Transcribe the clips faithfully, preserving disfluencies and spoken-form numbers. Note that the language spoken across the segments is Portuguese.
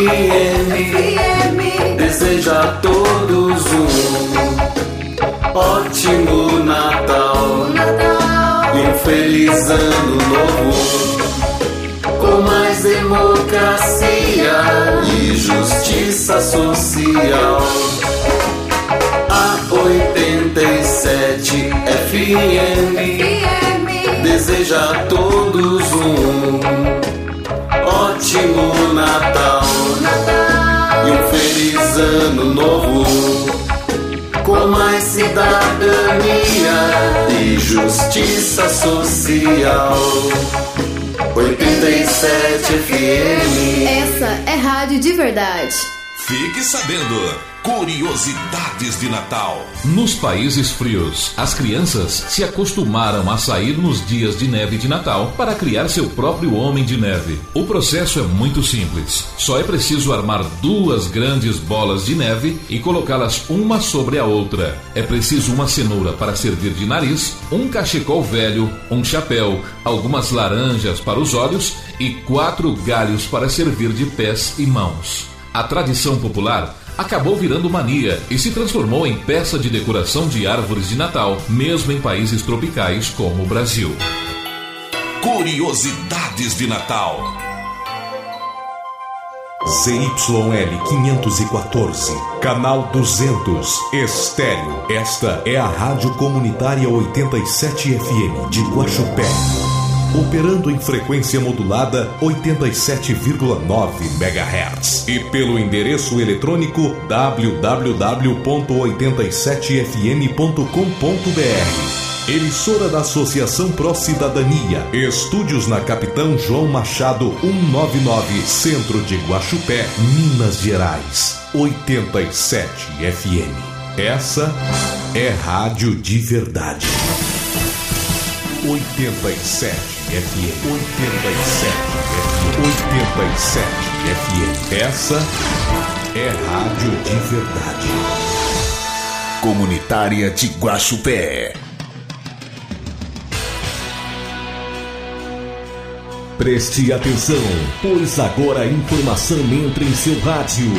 M deseja a todos um ótimo Natal e um feliz ano novo, com mais democracia e justiça social. A oitenta e sete F M deseja a todos um ótimo Natal e um feliz ano novo, com mais cidadania e justiça social. oitenta e sete F M. Essa é rádio de verdade. Fique sabendo, curiosidades de Natal. Nos países frios, as crianças se acostumaram a sair nos dias de neve de Natal para criar seu próprio homem de neve. O processo é muito simples. Só é preciso armar duas grandes bolas de neve e colocá-las uma sobre a outra. É preciso uma cenoura para servir de nariz, um cachecol velho, um chapéu, algumas laranjas para os olhos e quatro galhos para servir de pés e mãos. A tradição popular acabou virando mania e se transformou em peça de decoração de árvores de Natal, mesmo em países tropicais como o Brasil. Curiosidades de Natal. Z Y L quinhentos e quatorze, canal duzentos, estéreo. Esta é a Rádio Comunitária oitenta e sete F M de Guaxupé. Operando em frequência modulada oitenta e sete vírgula nove megahertz e pelo endereço eletrônico w w w ponto oitenta e sete f m ponto com ponto b r. Emissora da Associação Pró Cidadania. Estúdios na Capitão João Machado cento e noventa e nove, Centro de Guaxupé, Minas Gerais. oitenta e sete F M. Essa é rádio de verdade. oitenta e sete F M, oitenta e sete F M, oitenta e sete F M. Essa é rádio de verdade. Comunitária de Guaxupé. Preste atenção, pois agora a informação entra em seu rádio.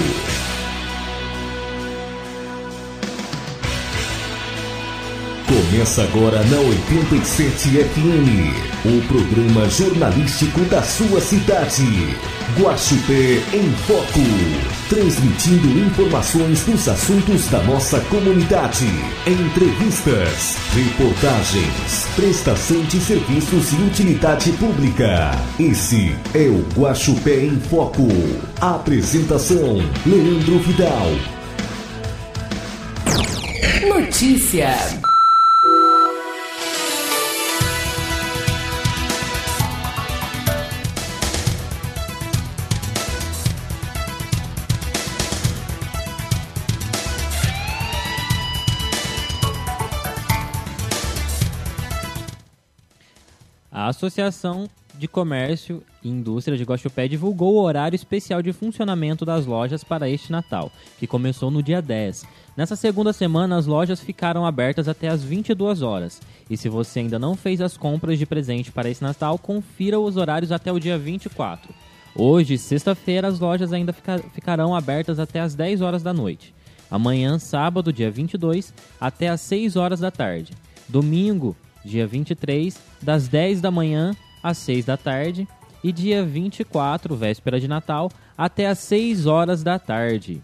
Começa agora na oitenta e sete F M, o programa jornalístico da sua cidade. Guaxupé em Foco, transmitindo informações dos assuntos da nossa comunidade, entrevistas, reportagens, prestação de serviços e utilidade pública. Esse é o Guaxupé em Foco. Apresentação: Leandro Vidal. Notícia. A Associação de Comércio e Indústria de Guaxupé divulgou o horário especial de funcionamento das lojas para este Natal, que começou no dia dez. Nessa segunda semana, as lojas ficaram abertas até às vinte e duas horas. E se você ainda não fez as compras de presente para esse Natal, confira os horários até o dia vinte e quatro. Hoje, sexta-feira, as lojas ainda fica- ficarão abertas até às dez horas da noite. Amanhã, sábado, dia vinte e dois, até às seis horas da tarde. Domingo, dia vinte e três, das dez da manhã às seis da tarde. E dia vinte e quatro, véspera de Natal, até às seis horas da tarde.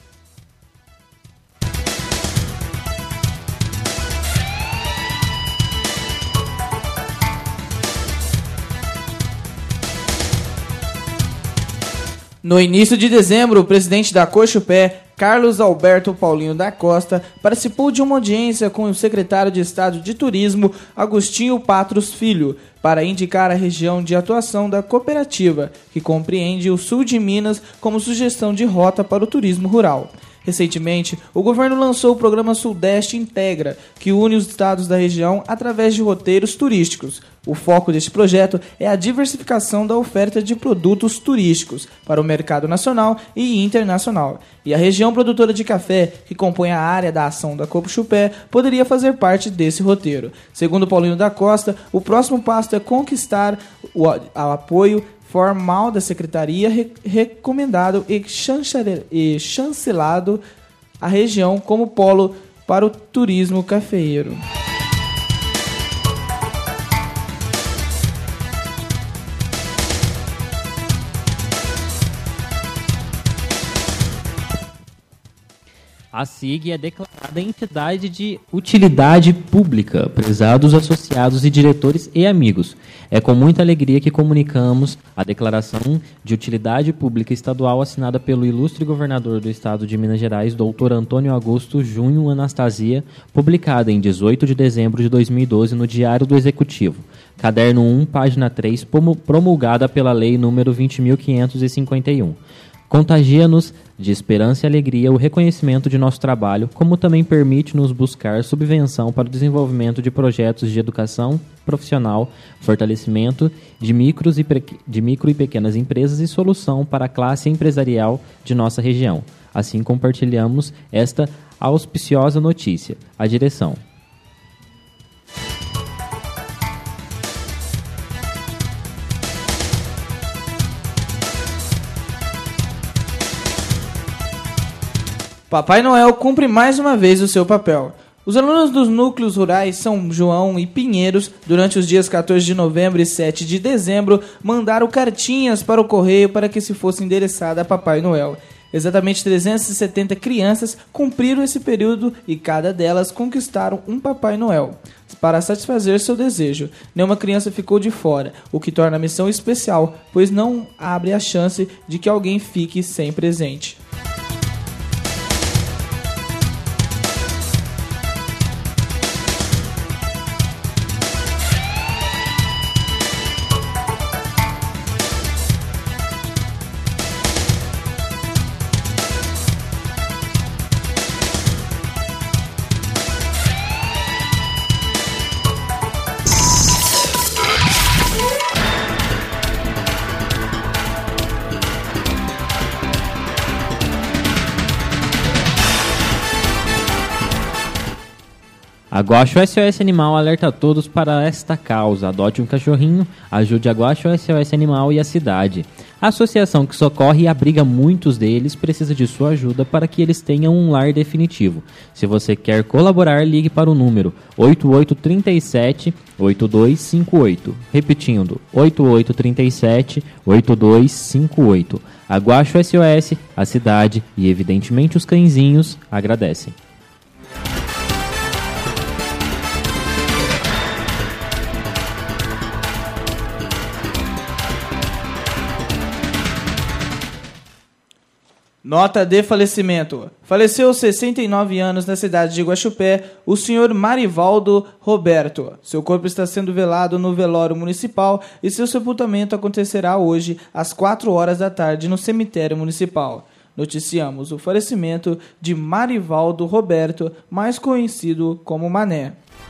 No início de dezembro, o presidente da Guaxupé, Carlos Alberto Paulinho da Costa, participou de uma audiência com o secretário de Estado de Turismo, Agostinho Patros Filho, para indicar a região de atuação da cooperativa, que compreende o sul de Minas, como sugestão de rota para o turismo rural. Recentemente, o governo lançou o programa Sudeste Integra, que une os estados da região através de roteiros turísticos. O foco deste projeto é a diversificação da oferta de produtos turísticos para o mercado nacional e internacional. E a região produtora de café, que compõe a área da ação da Guaxupé, poderia fazer parte desse roteiro. Segundo Paulinho da Costa, o próximo passo é conquistar o ao apoio formal da Secretaria, re, recomendado e, chancele, e chancelado a região como polo para o turismo cafeeiro. A S I G é declarada entidade de utilidade pública, prezados associados e diretores e amigos. É com muita alegria que comunicamos a declaração de utilidade pública estadual assinada pelo ilustre governador do estado de Minas Gerais, doutor Antônio Augusto Júnior Anastasia, publicada em dezoito de dezembro de dois mil e doze no Diário do Executivo, caderno um, página três, promulgada pela Lei número vinte mil quinhentos e cinquenta e um. Contagia-nos de esperança e alegria o reconhecimento de nosso trabalho, como também permite-nos buscar subvenção para o desenvolvimento de projetos de educação profissional, fortalecimento de, micros e pre... de micro e pequenas empresas e solução para a classe empresarial de nossa região. Assim compartilhamos esta auspiciosa notícia. A direção. Papai Noel cumpre mais uma vez o seu papel. Os alunos dos núcleos rurais São João e Pinheiros, durante os dias quatorze de novembro e sete de dezembro, mandaram cartinhas para o correio para que se fosse endereçada a Papai Noel. Exatamente trezentas e setenta crianças cumpriram esse período e cada delas conquistaram um Papai Noel para satisfazer seu desejo. Nenhuma criança ficou de fora, o que torna a missão especial, pois não abre a chance de que alguém fique sem presente. A Guaxo S O S Animal alerta a todos para esta causa. Adote um cachorrinho, ajude a Guaxo S O S Animal e a cidade. A associação que socorre e abriga muitos deles precisa de sua ajuda para que eles tenham um lar definitivo. Se você quer colaborar, ligue para o número oito oito três sete, oito dois cinco oito. Repetindo, oito oito três sete, oito dois cinco oito. A Guaxo S O S, a cidade e, evidentemente, os cãezinhos agradecem. Nota de falecimento. Faleceu aos sessenta e nove anos na cidade de Guaxupé o senhor Marivaldo Roberto. Seu corpo está sendo velado no velório municipal e seu sepultamento acontecerá hoje às quatro horas da tarde no cemitério municipal. Noticiamos o falecimento de Marivaldo Roberto, mais conhecido como Mané.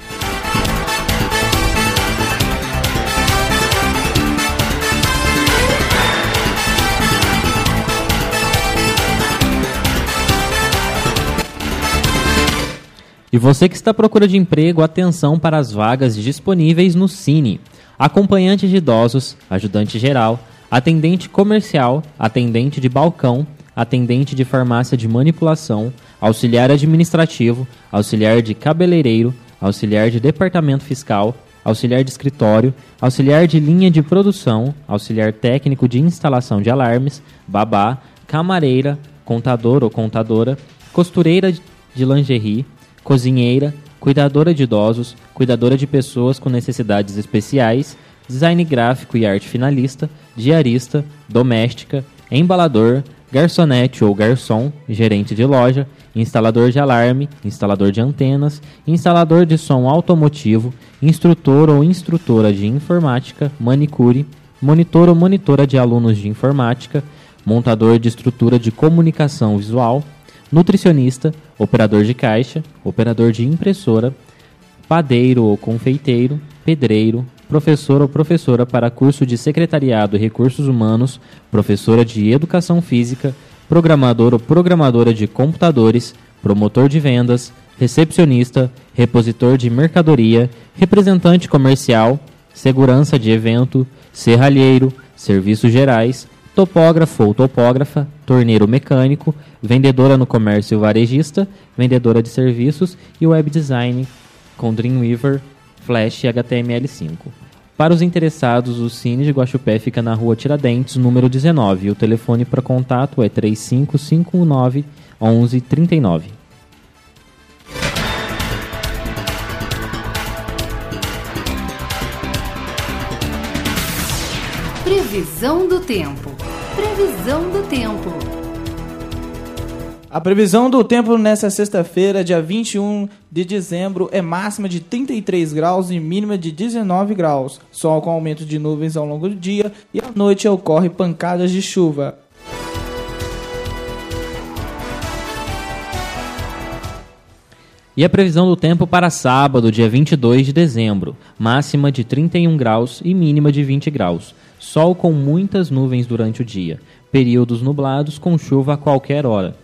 E você que está à procura de emprego, atenção para as vagas disponíveis no Cine. Acompanhante de idosos, ajudante geral, atendente comercial, atendente de balcão, atendente de farmácia de manipulação, auxiliar administrativo, auxiliar de cabeleireiro, auxiliar de departamento fiscal, auxiliar de escritório, auxiliar de linha de produção, auxiliar técnico de instalação de alarmes, babá, camareira, contador ou contadora, costureira de lingerie, cozinheira, cuidadora de idosos, cuidadora de pessoas com necessidades especiais, design gráfico e arte finalista, diarista, doméstica, embalador, garçonete ou garçom, gerente de loja, instalador de alarme, instalador de antenas, instalador de som automotivo, instrutor ou instrutora de informática, manicure, monitor ou monitora de alunos de informática, montador de estrutura de comunicação visual, nutricionista, operador de caixa, operador de impressora, padeiro ou confeiteiro, pedreiro, professor ou professora para curso de secretariado e recursos humanos, professora de educação física, programador ou programadora de computadores, promotor de vendas, recepcionista, repositor de mercadoria, representante comercial, segurança de evento, serralheiro, serviços gerais, topógrafo ou topógrafa, torneiro mecânico, vendedora no comércio varejista, vendedora de serviços e web design com Dreamweaver, Flash e H T M L cinco. Para os interessados, o Cine de Guaxupé fica na rua Tiradentes, número dezenove. E o telefone para contato é três cinco cinco nove, um um três nove. Previsão do tempo. Previsão do tempo. A previsão do tempo nesta sexta-feira, dia vinte e um de dezembro, é máxima de trinta e três graus e mínima de dezenove graus. Sol com aumento de nuvens ao longo do dia e à noite ocorre pancadas de chuva. E a previsão do tempo para sábado, dia vinte e dois de dezembro, máxima de trinta e um graus e mínima de vinte graus. Sol com muitas nuvens durante o dia, períodos nublados com chuva a qualquer hora.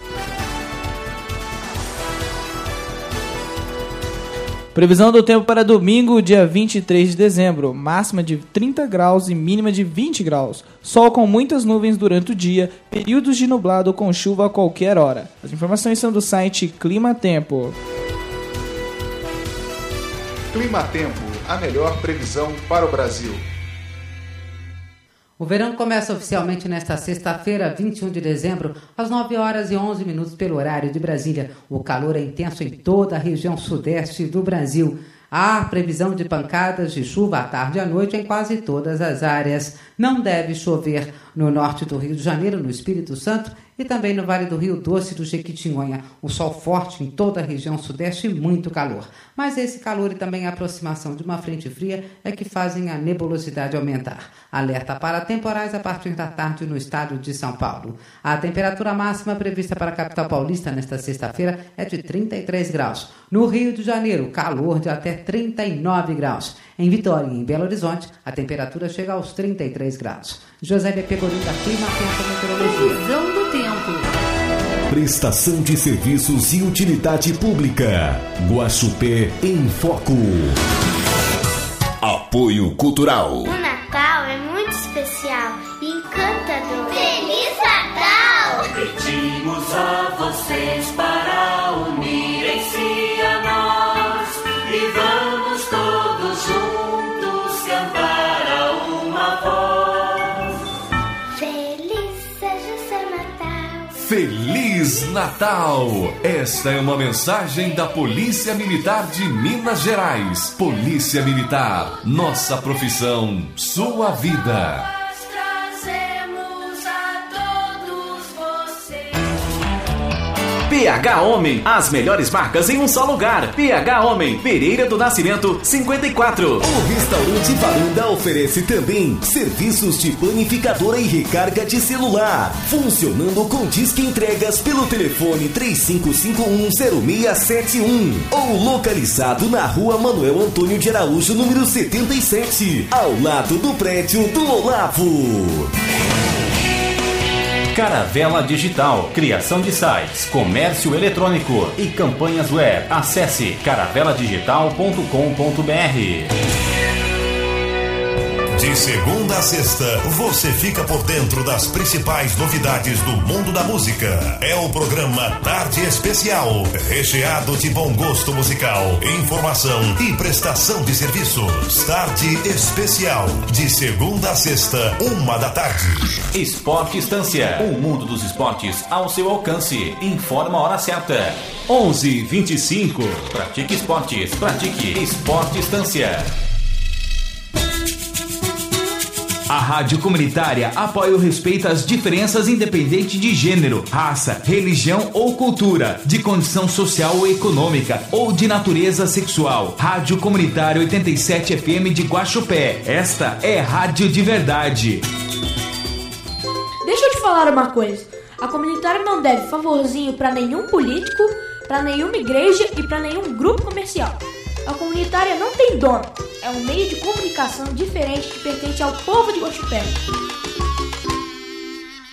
Previsão do tempo para domingo, dia vinte e três de dezembro, máxima de trinta graus e mínima de vinte graus. Sol com muitas nuvens durante o dia, períodos de nublado com chuva a qualquer hora. As informações são do site Clima Tempo. Clima Tempo, a melhor previsão para o Brasil. O verão começa oficialmente nesta sexta-feira, vinte e um de dezembro, às nove horas e onze minutos pelo horário de Brasília. O calor é intenso em toda a região sudeste do Brasil. Há previsão de pancadas de chuva à tarde e à noite em quase todas as áreas. Não deve chover no norte do Rio de Janeiro, no Espírito Santo, e também no Vale do Rio Doce do Jequitinhonha. O sol forte em toda a região sudeste e muito calor. Mas esse calor e também a aproximação de uma frente fria é que fazem a nebulosidade aumentar. Alerta para temporais a partir da tarde no estado de São Paulo. A temperatura máxima prevista para a capital paulista nesta sexta-feira é de trinta e três graus. No Rio de Janeiro, calor de até trinta e nove graus. Em Vitória e em Belo Horizonte, a temperatura chega aos trinta e três graus. Josélia Pegorim da Clima Tempo Meteorologia. Previsão do tempo. Prestação de serviços e utilidade pública. Guaxupé em Foco. Apoio Cultural. O Natal é muito especial e encantador. Feliz Natal! Pedimos a vocês para unirem-se a nós e vamos todos juntos cantar a uma voz. Feliz seja o seu Natal. Feliz Natal! Esta é uma mensagem da Polícia Militar de Minas Gerais. Polícia Militar, nossa profissão, sua vida. P H Homem, as melhores marcas em um só lugar. P H Homem, Pereira do Nascimento, cinquenta e quatro. O restaurante Varanda oferece também serviços de panificadora e recarga de celular, funcionando com disque entregas pelo telefone três cinco cinco um zero seis sete um ou localizado na rua Manuel Antônio de Araújo, número setenta e sete, ao lado do prédio do Olavo. Caravela Digital, criação de sites, comércio eletrônico e campanhas web. Acesse caravela digital ponto com ponto b r. De segunda a sexta, você fica por dentro das principais novidades do mundo da música. É o programa Tarde Especial, recheado de bom gosto musical, informação e prestação de serviços. Tarde Especial, de segunda a sexta, uma da tarde. Esporte Estância, o mundo dos esportes ao seu alcance. Informa a hora certa. onze, vinte e cinco. Pratique esportes, pratique Esporte Estância. A Rádio Comunitária apoia o respeito às diferenças independente de gênero, raça, religião ou cultura, de condição social ou econômica ou de natureza sexual. Rádio Comunitária oitenta e sete F M de Guaxupé. Esta é Rádio de Verdade. Deixa eu te falar uma coisa. A Comunitária não deve favorzinho para nenhum político, para nenhuma igreja e para nenhum grupo comercial. A Comunitária não tem dono. É um meio de comunicação diferente que pertence ao povo de Guaxupé.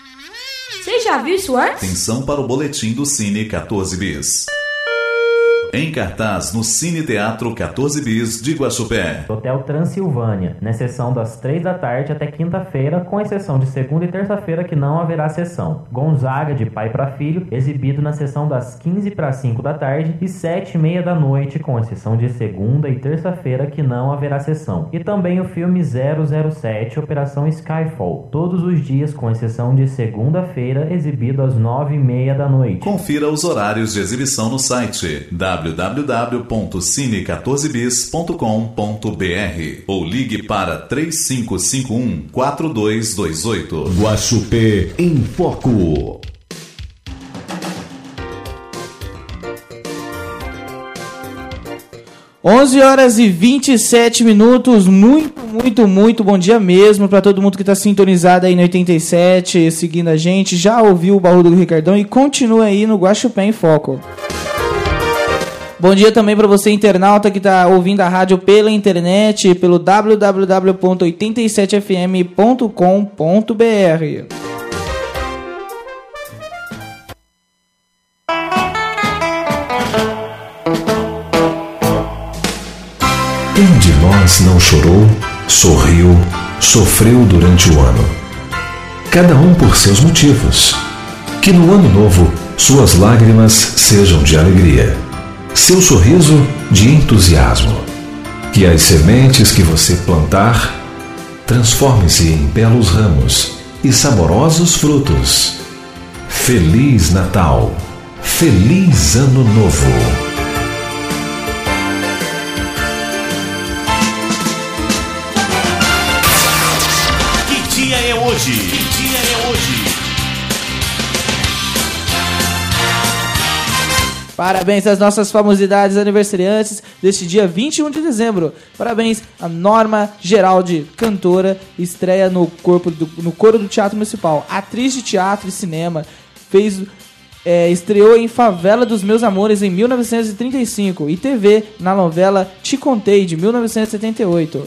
Você já viu isso antes? Atenção para o boletim do Cine quatorze bis. em cartaz no Cine Teatro quatorze bis de Guaxupé. Hotel Transilvânia, na sessão das três da tarde até quinta-feira, com exceção de segunda e terça-feira que não haverá sessão. Gonzaga, de pai para filho, exibido na sessão das quinze para cinco da tarde e sete e meia da noite, com exceção de segunda e terça-feira que não haverá sessão. E também o filme zero zero sete, Operação Skyfall, todos os dias, com exceção de segunda-feira, exibido às nove e meia da noite. Confira os horários de exibição no site w w w ponto cine quatorze bis ponto com ponto b r ou ligue para três cinco cinco um, quatro dois dois oito. Guaxupé em Foco. onze horas e vinte e sete minutos, muito, muito, muito bom dia mesmo para todo mundo que está sintonizado aí no oitenta e sete, seguindo a gente, já ouviu o baú do Ricardão e continua aí no Guaxupé em Foco. Bom dia também para você, internauta, que está ouvindo a rádio pela internet, pelo w w w ponto oitenta e sete f m ponto com ponto b r. Quem de nós não chorou, sorriu, sofreu durante o ano? Cada um por seus motivos. Que no ano novo suas lágrimas sejam de alegria, seu sorriso de entusiasmo. Que as sementes que você plantar transformem-se em belos ramos e saborosos frutos. Feliz Natal! Feliz Ano Novo! Hoje. Que dia é hoje? Parabéns às nossas famosidades aniversariantes deste dia vinte e um de dezembro. Parabéns a Norma Geraldi, cantora, estreia no, corpo do, no coro do Teatro Municipal. Atriz de teatro e cinema, fez, é, estreou em Favela dos Meus Amores em mil novecentos e trinta e cinco e T V na novela Te Contei, de mil novecentos e setenta e oito.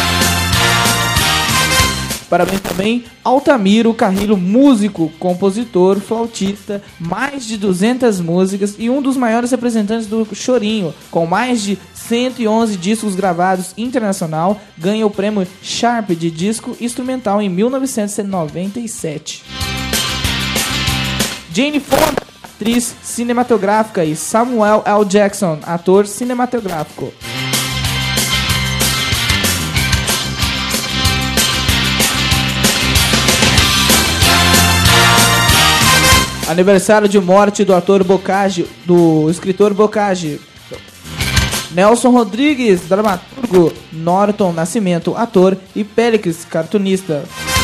Parabéns também Altamiro Carrilho, músico, compositor, flautista, mais de duzentas músicas e um dos maiores representantes do chorinho, com mais de cento e onze discos gravados internacional, ganha o prêmio Sharp de disco instrumental em mil novecentos e noventa e sete. Jane Fonda, atriz cinematográfica, e Samuel L. Jackson, ator cinematográfico. Aniversário de morte do ator Bocage, do escritor Bocage. Nelson Rodrigues, dramaturgo. Norton Nascimento, ator. E Pélix, cartunista.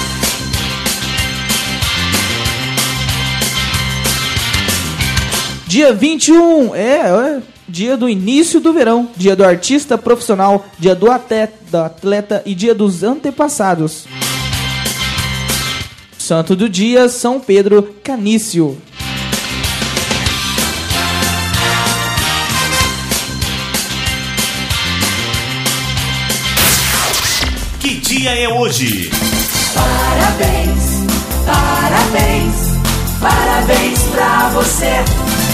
Dia vinte e um, é, é, dia do início do verão. Dia do artista profissional. Dia do atleta, atleta e dia dos antepassados. Santo do dia, São Pedro Canício. Que dia é hoje? Parabéns, parabéns, parabéns pra você.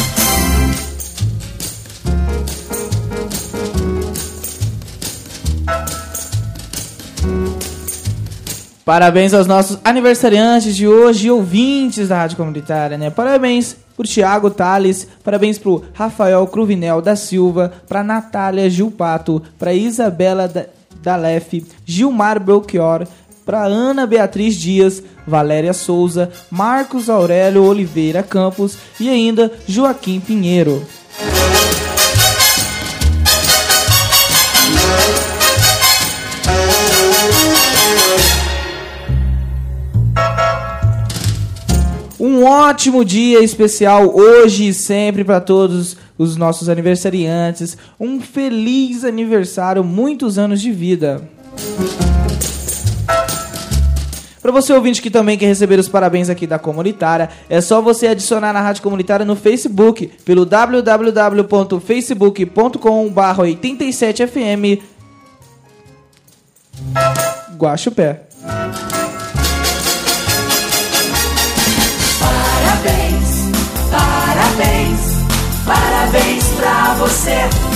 Parabéns aos nossos aniversariantes de hoje e ouvintes da Rádio Comunitária, né? Parabéns pro Thiago Tales, parabéns pro Rafael Cruvinel da Silva, pra Natália Gilpato, pra Isabela da Dalef, Gilmar Belchior, pra Ana Beatriz Dias, Valéria Souza, Marcos Aurélio Oliveira Campos e ainda Joaquim Pinheiro. Um ótimo dia especial hoje e sempre para todos os nossos aniversariantes. Um feliz aniversário, muitos anos de vida. Para você ouvinte que também quer receber os parabéns aqui da Comunitária, é só você adicionar na Rádio Comunitária no Facebook, pelo w w w ponto facebook ponto com barra oitenta e sete f m Guaxupé. Parabéns, parabéns, parabéns pra você. você.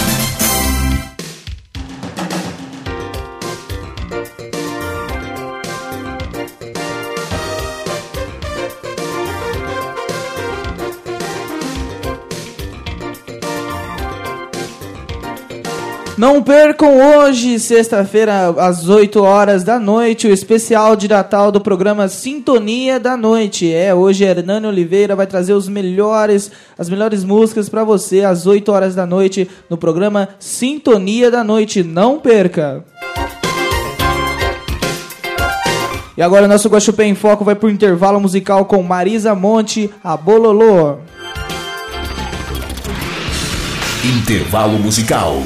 Não percam hoje, sexta-feira, às oito horas da noite, o especial de Natal do programa Sintonia da Noite. É, hoje Hernani Oliveira vai trazer os melhores, as melhores músicas para você às oito horas da noite no programa Sintonia da Noite. Não perca! E agora o nosso Guaxupé em Foco vai pro intervalo musical com Marisa Monte, a Bololô. Intervalo musical.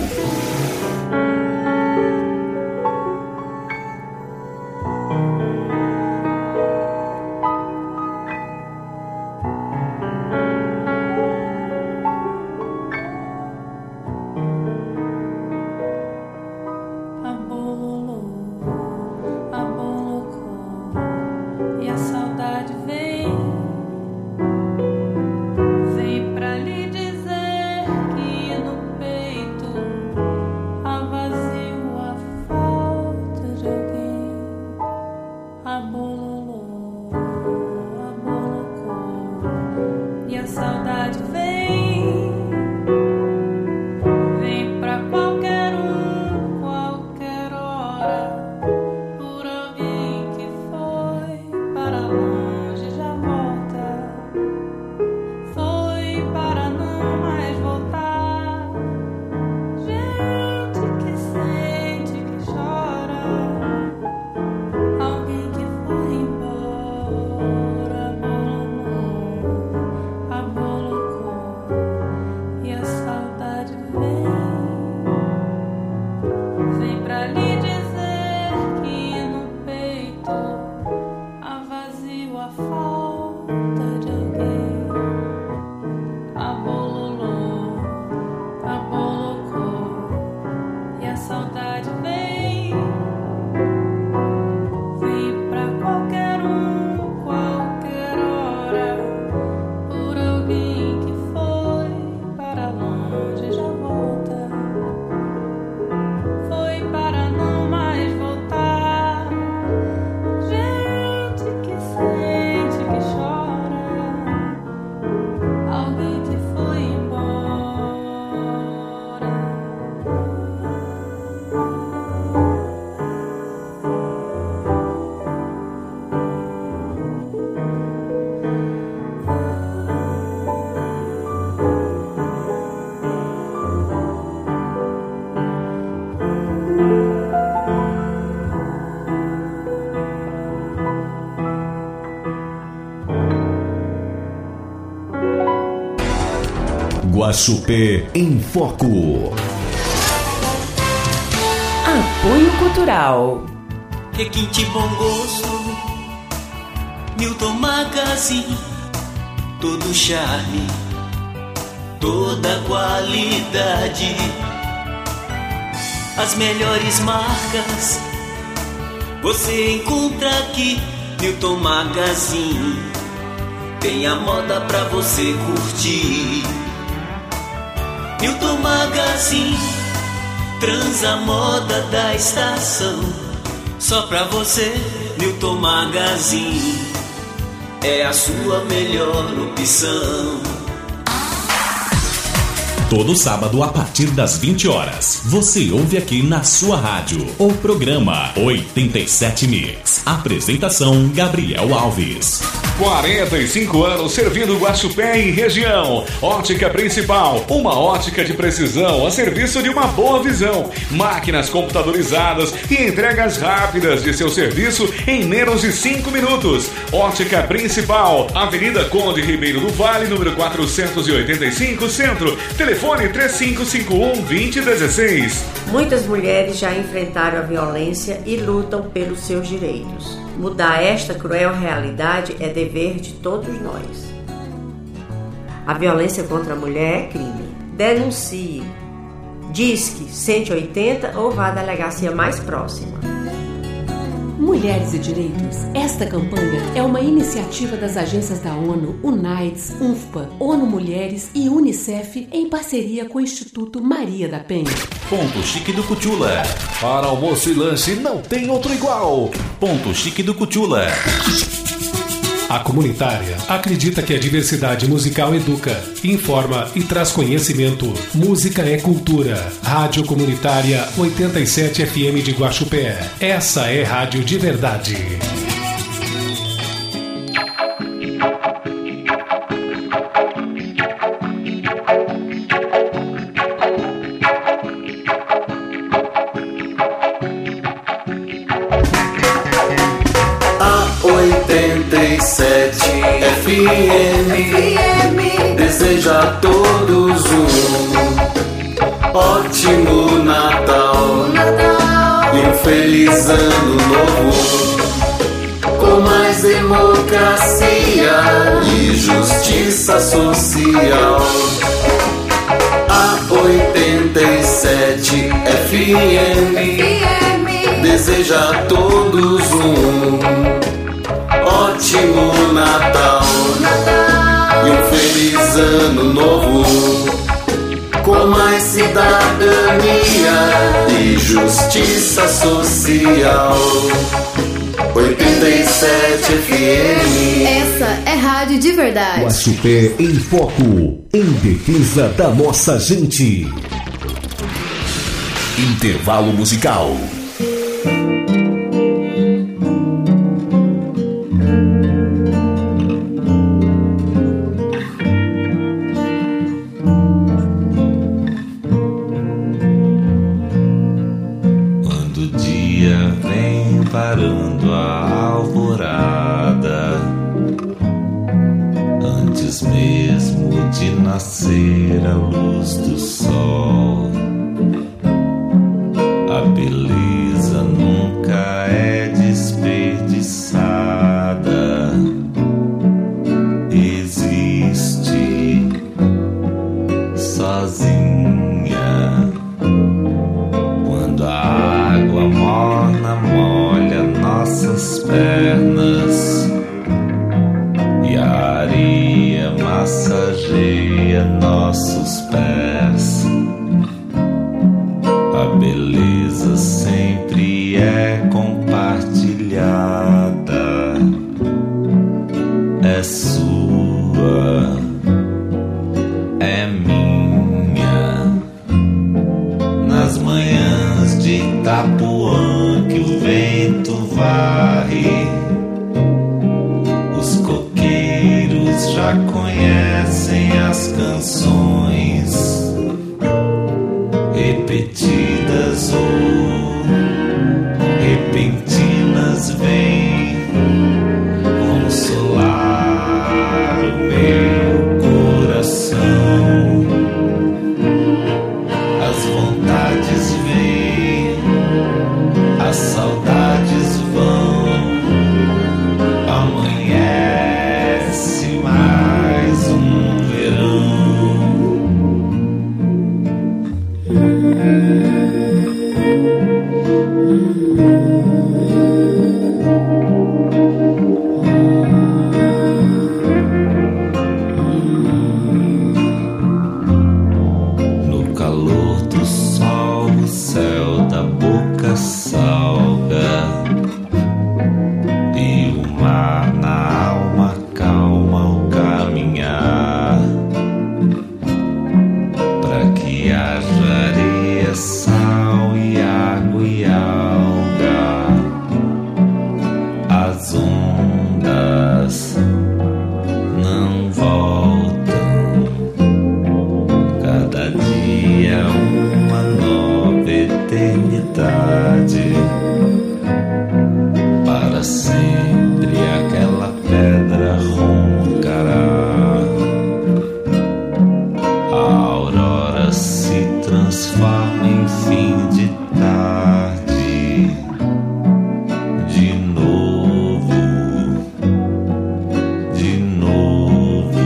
Guaxupé em Foco. Apoio Cultural. Requinte Bom Gosto, Milton Magazine, todo charme, toda qualidade, as melhores marcas você encontra aqui. Milton Magazine, tem a moda pra você curtir. Milton Magazine, transa a moda da estação. Só pra você, Milton Magazine, é a sua melhor opção. Todo sábado a partir das vinte horas, você ouve aqui na sua rádio o programa oitenta e sete Mix. Apresentação Gabriel Alves. quarenta e cinco anos servindo Guaxupé e região. Ótica Principal, uma ótica de precisão a serviço de uma boa visão. Máquinas computadorizadas e entregas rápidas de seu serviço em menos de cinco minutos. Ótica Principal, Avenida Conde Ribeiro do Vale, número quatrocentos e oitenta e cinco, Centro. Telefone três cinco cinco um, dois zero um seis. Muitas mulheres já enfrentaram a violência e lutam pelos seus direitos. Mudar esta cruel realidade é dever de todos nós. A violência contra a mulher é crime. Denuncie. Disque cento e oitenta ou vá à delegacia mais próxima. Mulher Mulheres e Direitos. Esta campanha é uma iniciativa das agências da ONU, UNAIDS, UNFPA, ONU Mulheres e UNICEF em parceria com o Instituto Maria da Penha. Ponto Chique do Cutula. Para almoço e lanche não tem outro igual. Ponto Chique do Cutula. A comunitária acredita que a diversidade musical educa, informa e traz conhecimento. Música é cultura. Rádio Comunitária oitenta e sete F M de Guaxupé. Essa é rádio de verdade. sete F M deseja a todos um ótimo Natal, Natal e um feliz ano novo, com mais democracia e justiça social. A oitenta e sete F M deseja a todos um ótimo Natal, Natal e um feliz ano novo, com mais cidadania e justiça social. oitenta e sete F M. Essa é rádio de verdade. Guaxupé em foco, em defesa da nossa gente. Intervalo musical. Parando a alvorada, antes mesmo de nascer a luz do sol, a beleza nunca é desperdiçada, existe sozinha quando a água morna molha nossas pernas e a areia massageia nossos pés. A beleza sempre é compartilhada, é sua, é minha. Nas manhãs de Itapuã que o vento varre, os coqueiros já conhecem as canções repetidas ou repentinas, vêm consolar o meu coração. As vontades vêm, as saudades vão, amanhece mais um verão. No calor do sol, o céu da boca salga e o mar na alma calma ao caminhar, para que haja areia, sal e água e alga. As ondas não voltam, cada dia uma nova eternidade. Para sempre aquela pedra roncará, a aurora se transforma em fim de tarde. De novo, de novo.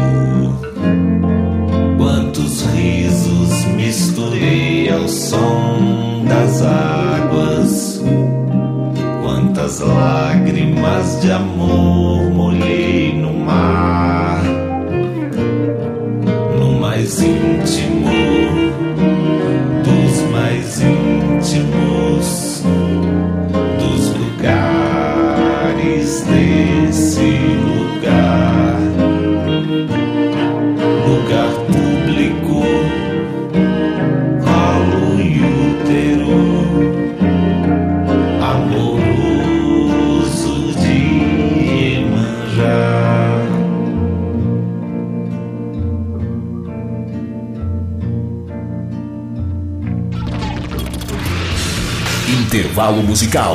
Quantos risos misturei ao som das águas, quanta Quantas lágrimas de amor molhei no mar, no mais íntimo dos mais íntimos dos lugares desse lugar, lugar público, colo e útero, amoroso de Iemanjá. Intervalo musical.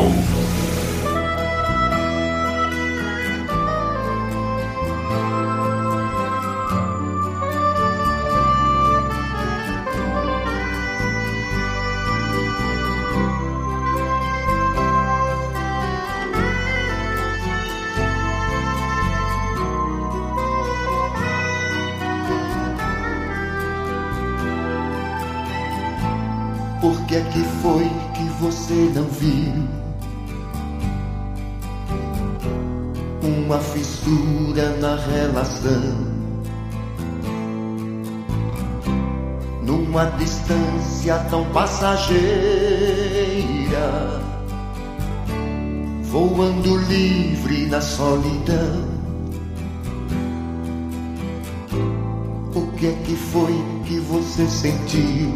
Por que é que foi que você não viu uma fissura na relação, numa distância tão passageira, voando livre na solidão? O que é que foi que você sentiu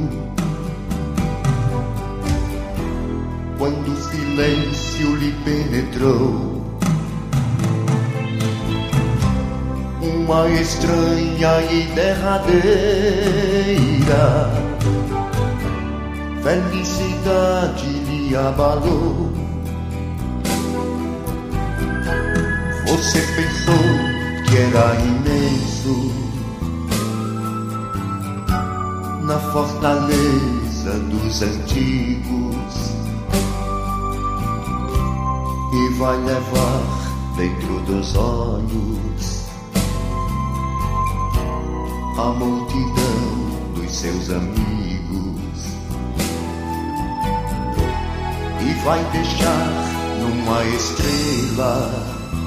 quando o silêncio lhe penetrou? Uma estranha e derradeira felicidade lhe abalou. Você pensou que era imenso na fortaleza dos antigos, e vai levar dentro dos olhos a multidão dos seus amigos, e vai deixar numa estrela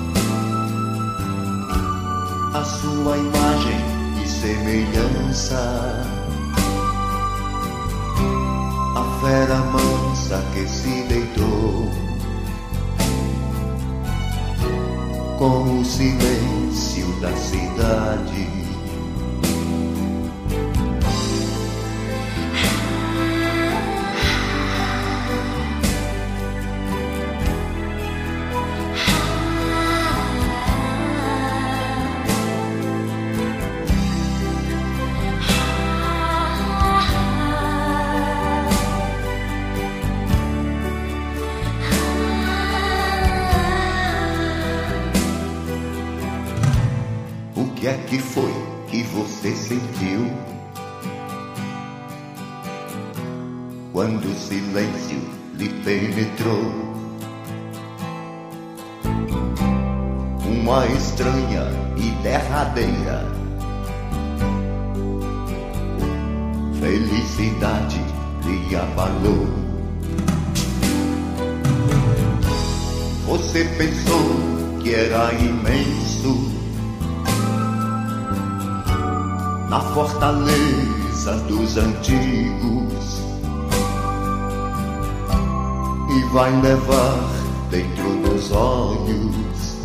a sua imagem e semelhança, a fera mansa que se deitou com o silêncio da cidade. O que é que foi que você sentiu quando o silêncio lhe penetrou? Uma estranha e derradeira felicidade lhe abalou. Você pensou que era imenso na fortaleza dos antigos, e vai levar dentro dos olhos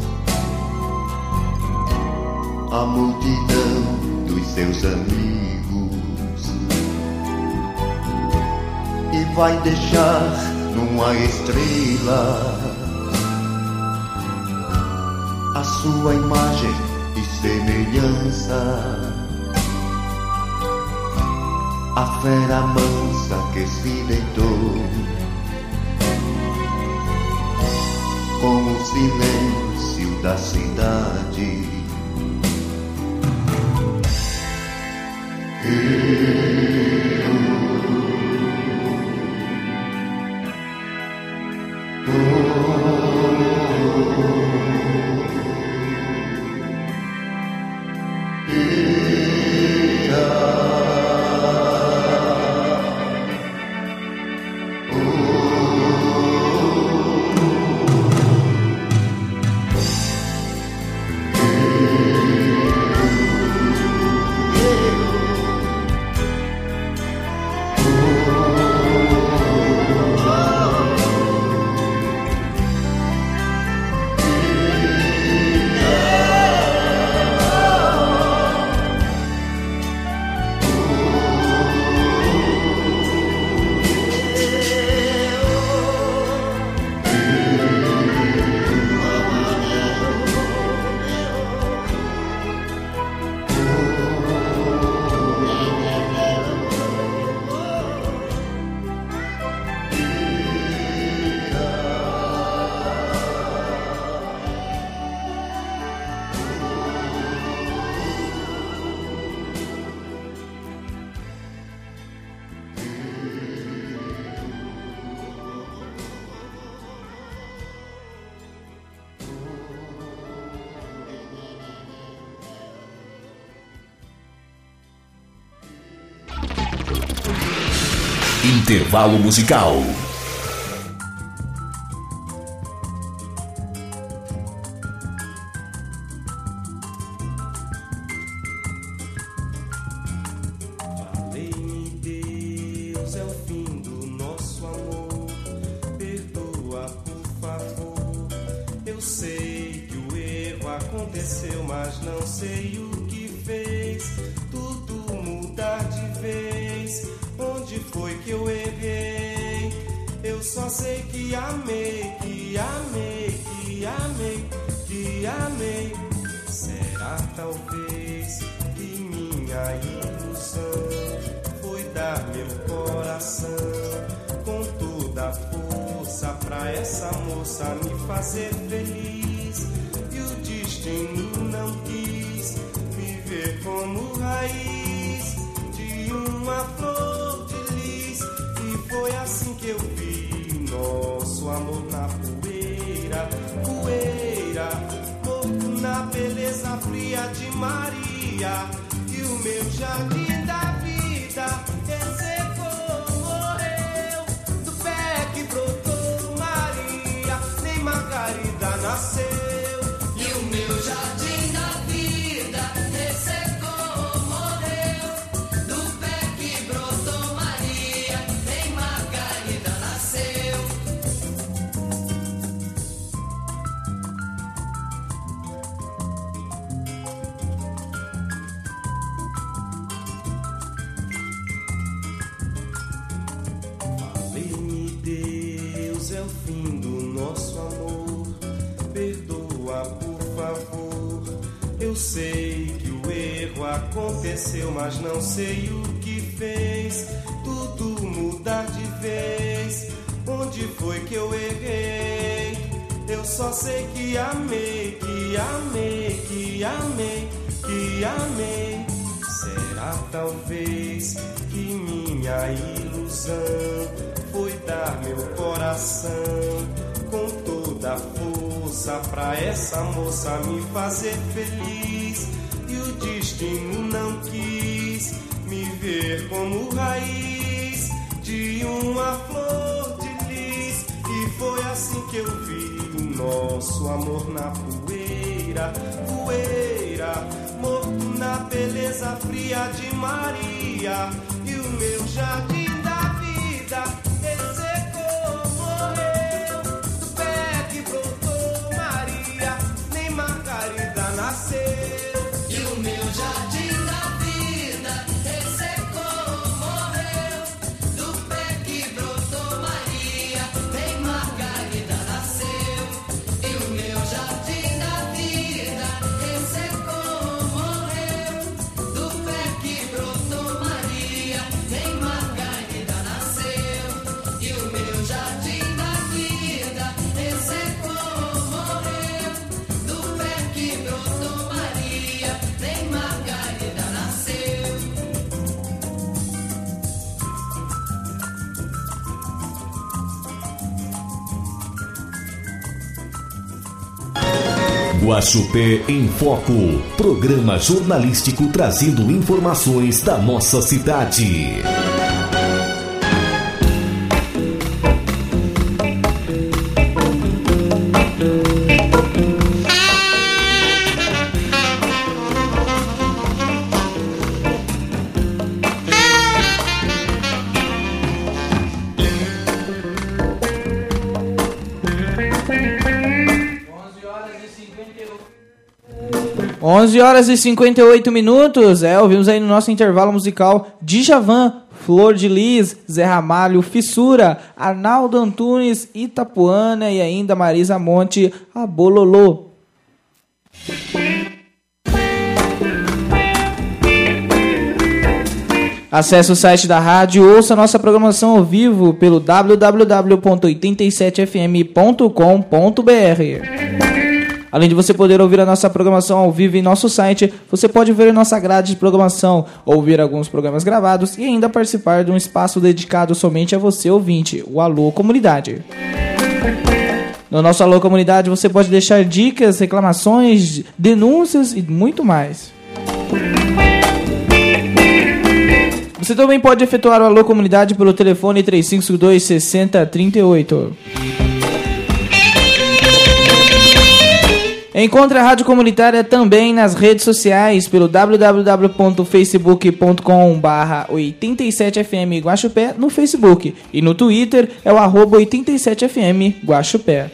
a multidão dos seus amigos, e vai deixar numa estrela a sua imagem e semelhança, a fera mansa que se deitou com o silêncio da cidade. Intervalo musical. Aconteceu, mas não sei o que fez tudo mudar de vez. Onde foi que eu errei? Eu só sei que amei, que amei, que amei, que amei. Será talvez que minha ilusão foi dar meu coração com toda a força pra essa moça me fazer feliz? E o destino não quis me ver como raiz de uma flor de lis. E foi assim que eu vi nosso amor na poeira, poeira, morto na beleza fria de Maria. E o meu jardim da vida ressecou, morreu do pé que brotou Maria, nem Margarida nasceu. Meu jardim da vida ressecou, morreu do pé que brotou Maria, nem Margarida nasceu. Falei-me, Deus, é o fim do nosso amor, perdoa por favor. Eu sei que o erro aconteceu, mas não sei o que fez tudo mudar de vez. Onde foi que eu errei? Eu só sei que amei, que amei, que amei, que amei. Será talvez que minha ilusão foi dar meu coração com toda a força pra essa moça me fazer feliz? E o destino não quis me ver como raiz de uma flor de lis. E foi assim que eu vi nosso amor na poeira, poeira, morto na beleza fria de Maria. E o meu jardim da vida ressecou, morreu do pé que brotou Maria, nem Margarida nasceu. E o meu jardim da vida ressecou, morreu do pé que brotou Maria, nem Margarida nasceu. E o meu jardim da vida ressecou, morreu do pé que brotou Maria, nem Margarida nasceu. E o meu jardim da vida ressecou, morreu do pé que brotou Maria, nem Margarida nasceu. Guaxupé em Foco, programa jornalístico trazendo informações da nossa cidade. onze horas e cinquenta e oito minutos, é, ouvimos aí no nosso intervalo musical Djavan, Flor de Lis, Zé Ramalho, Fissura, Arnaldo Antunes, Itapuana e ainda Marisa Monte, a Bololô. Acesse o site da rádio, ouça nossa programação ao vivo pelo w w w ponto oitenta e sete f m ponto com ponto b r. Além de você poder ouvir a nossa programação ao vivo em nosso site, você pode ver a nossa grade de programação, ouvir alguns programas gravados e ainda participar de um espaço dedicado somente a você, ouvinte, o Alô Comunidade. No nosso Alô Comunidade você pode deixar dicas, reclamações, denúncias e muito mais. Você também pode efetuar o Alô Comunidade pelo telefone três cinco cinco dois, seis zero três oito. Encontre a Rádio Comunitária também nas redes sociais pelo w w w ponto facebook ponto com barra oitenta e sete F M Guaxupé no Facebook e no Twitter é o arroba oitenta e sete F M Guaxupé.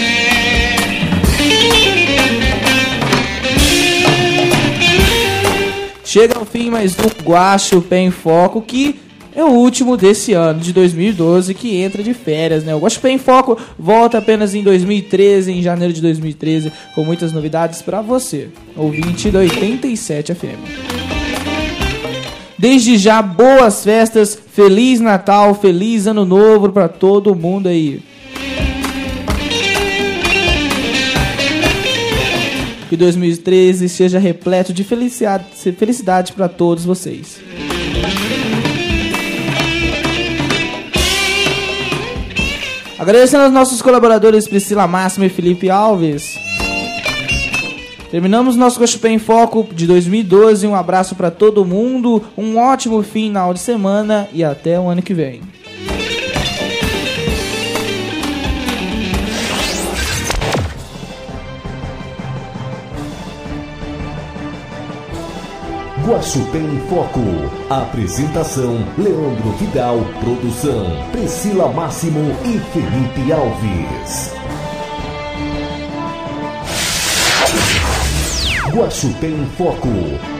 Chega ao fim mais um Guaxupé em Foco, que é o último desse ano, de dois mil e doze, que entra de férias, né? O Guaxupé em Foco volta apenas em dois mil e treze, em janeiro de dois mil e treze, com muitas novidades para você, ouvinte da oitenta e sete F M. Desde já, boas festas, Feliz Natal, Feliz Ano Novo para todo mundo aí. Que dois mil e treze seja repleto de felicidade, felicidade para todos vocês. Agradecendo aos nossos colaboradores Priscila Máximo e Felipe Alves. Terminamos nosso Guaxupé em Foco de dois mil e doze. Um abraço para todo mundo, um ótimo final de semana e até o ano que vem. Guaxupé em Foco. Apresentação: Leandro Vidal. Produção: Priscila Máximo e Felipe Alves. Guaxupé em Foco.